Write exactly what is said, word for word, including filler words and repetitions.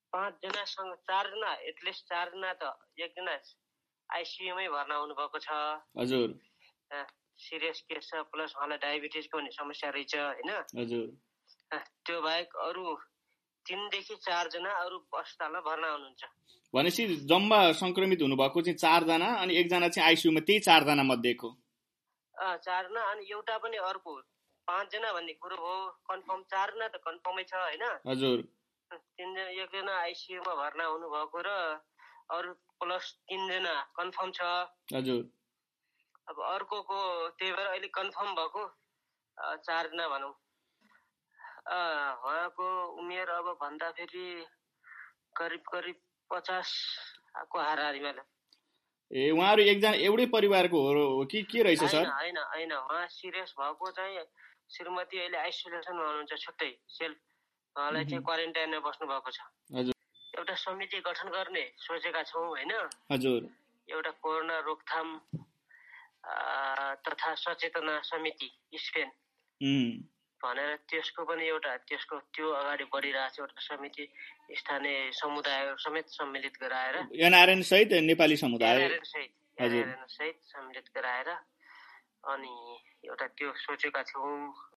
पाँचजनासँग चारजना एटलिस्ट चारजना त एकजना आइसियुमै भर्ना हुनुभएको छ। हजुर सिरियस केस छ, प्लस उहाँलाई डायबिटिजको पनि समस्या रहेछ होइन। हजुर त्यो बाहेक अरू तीनदेखि चारजना अरू अस्पतालमा भर्ना हुनुहुन्छ। भनेपछि जम्मा संक्रमित हुनुभएको चाहिँ चारजना अनि एकजना चाहिँ आइसियुमा, त्यही चारजना मध्येको चारजना अनि एउटा पनि अर्को पाँचजना भन्ने कुरो हो कन्फर्म। चारजना त कन्फर्मै छ होइन। हजुर तीनजना एकजना आइसियुमा भर्ना हुनुभएको र अरू प्लस तीनजना कन्फर्म छ। हजुर अब अर्कोको त्यही भएर अहिले कन्फर्म भएको चारजना भनौँ। उहाँको उमेर अब भन्दाखेरि करिब करिब पचासको हाराहारीमा। ए उहाँहरू एकजना एउटै परिवारको हो कि के रहेछ सर? होइन होइन उहाँ सिरियस भएको चाहिँ श्रीमती अहिले आइसोलेसनमा हुनुहुन्छ, छुट्टै सेल्फ, उहाँलाई चाहिँ क्वारेन्टाइनमा बस्नु भएको छ। हजुर एउटा समिति गठन गर्ने सोचेका छौँ होइन। हजुर एउटा कोरोना रोकथाम तथा सचेतना समिति स्पेन भनेर त्यसको पनि एउटा त्यसको त्यो अगाडि बढिरहेको छ। एउटा समिति स्थानीय समुदायहरू समेत सम्मिलित गराएर एनआरएन सहित नेपाली समुदाय सहित सहित सम्मिलित गराएर अनि एउटा त्यो सोचेका छौँ।